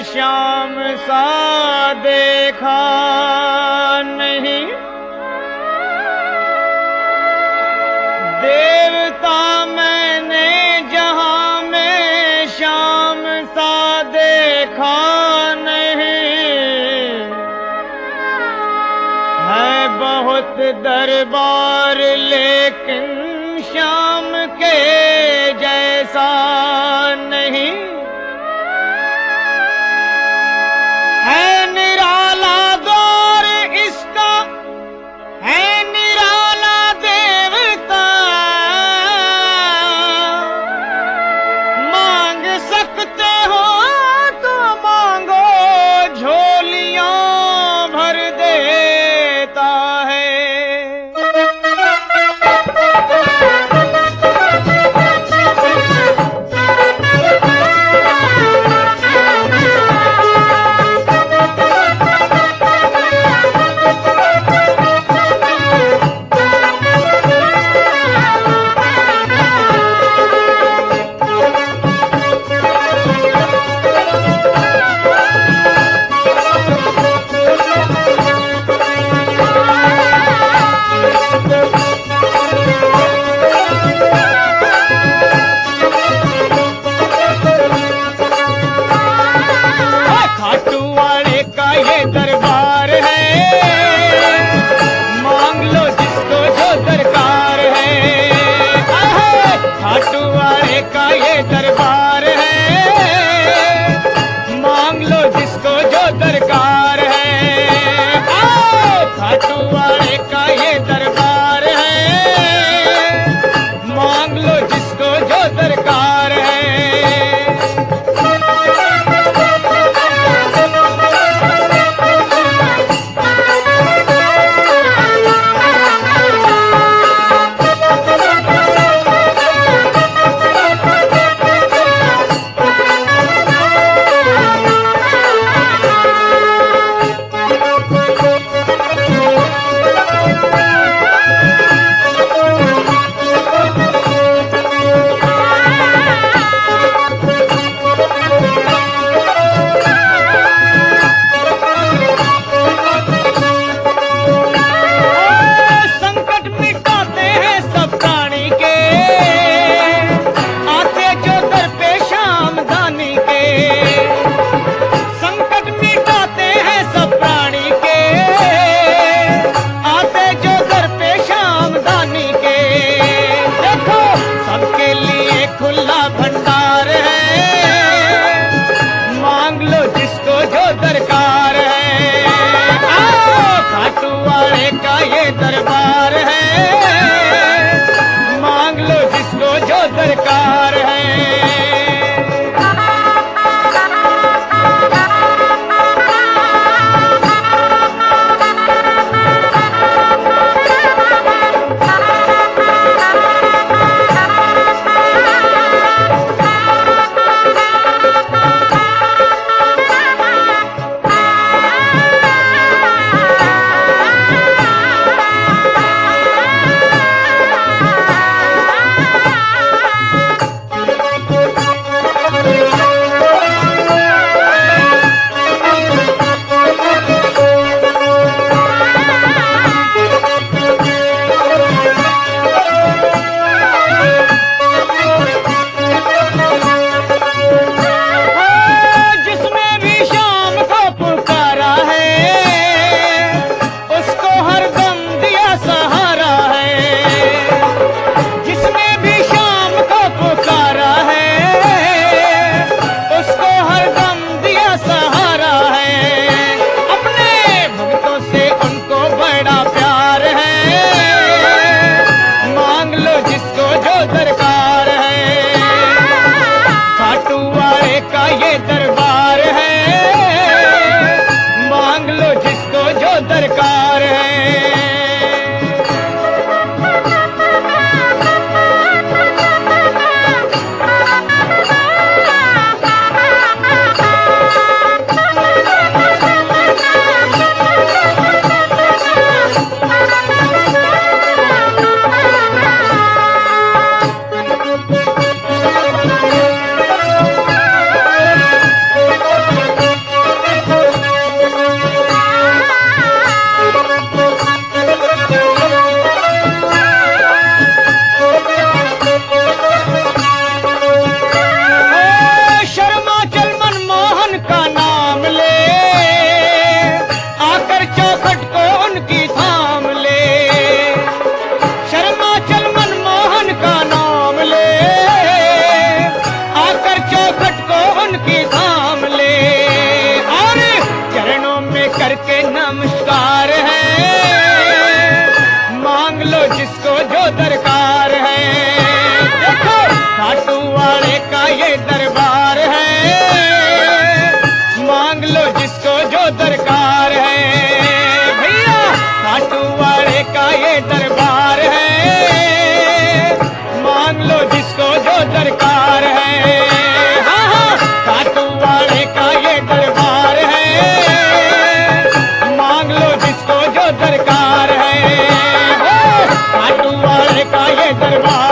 श्याम सा देखा नहीं। देवता मैंने जहां में श्याम सा देखा नहीं। है बहुत दरबार लेकिन श्याम के जैसा नहीं। है निराला द्वार इसका, है निराला देवता। मांग सकते हो तो मांगो, झोलियां भर देता है। दरबार है, मांग लो जिसको जो दरकार है। खाटू वाले का ये दरबार है, मांग लो जिसको जो दरकार है। खाटू वाले का ये दरबार है, मांग लो जिसको जो दरकार है। खुला भंडार है, मांग लो जिसको जो दरकार है। खाटू वाले का ये दरबार है, मांग लो जिसको जो दरकार है। करके नमस्कार है, मांग लो जिसको जो दरकार है। देखो खाटू वाले का ये दरबार है, मांग लो जिसको जो दरकार है। भैया खाटू वाले का ये दरबार है, मांग लो जिसको जो दरकार है। हाँ हाँ खाटू वाले का ये दरबार है, मांग लो जिसको जो दरकार है। खाटू वाले का ये दरबार